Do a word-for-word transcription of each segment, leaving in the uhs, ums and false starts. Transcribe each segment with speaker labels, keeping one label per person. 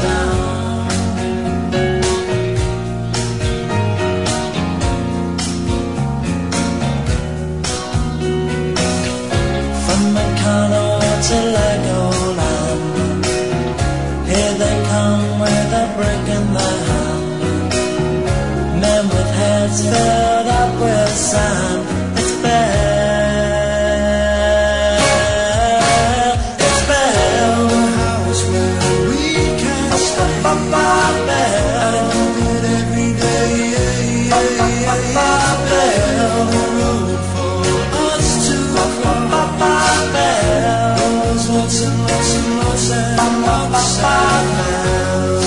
Speaker 1: down. From Meccano to Legoland, here they come with a brick in their hand. Men with heads filled up with sand. It's Bell, it's Bell, the house where we can stay. Bell, every day, Bell, the road for us to cross. Bell, there's lots and lots and lots and lots of bells.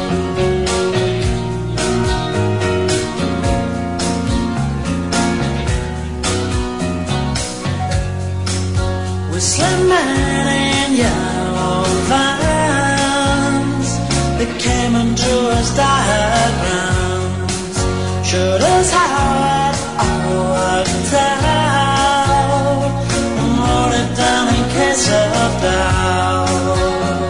Speaker 1: Whistling men in yellow vans, they came and drew us diagrams, showed us how it all worked out, and wrote it down in case of doubt.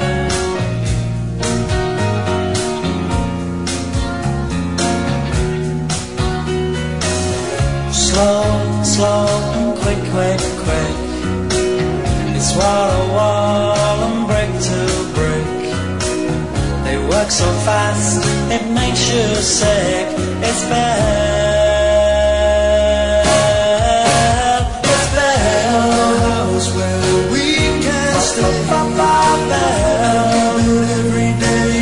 Speaker 1: Slow, slow, and quick, quick, quick. It's wall to wall and brick to brick. They work so fast, it makes you sick. It's Bell, it's Bell, the house where we can stay. Bell, every day,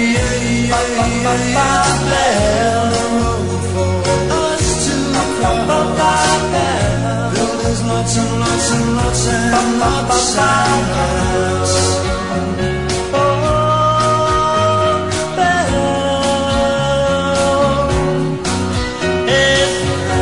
Speaker 1: Bell, the road for us to cross. Bell, there's lots and lots and lots and lots of bells. Oh, Bell, it's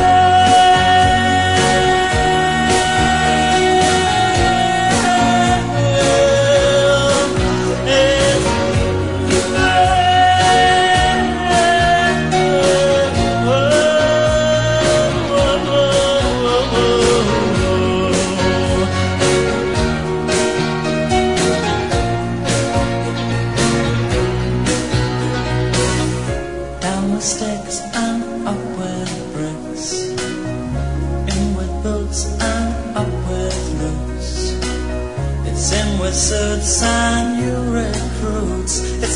Speaker 1: down with sticks and up with bricks, in with boots and up with roots. It's in with suits and new recruits. It's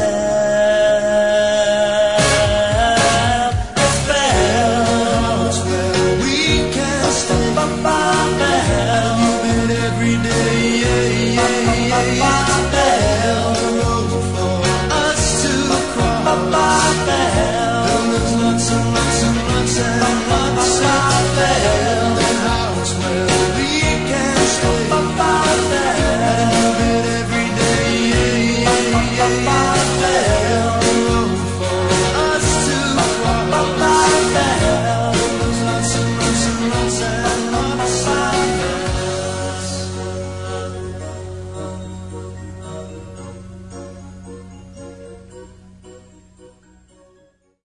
Speaker 1: Bell, it's Bell, it's where we can stay. Bell, move it every day. Bell, the road for us to cross. Bell, there's lots and lots and lots and lots of bells. The house where we can stay.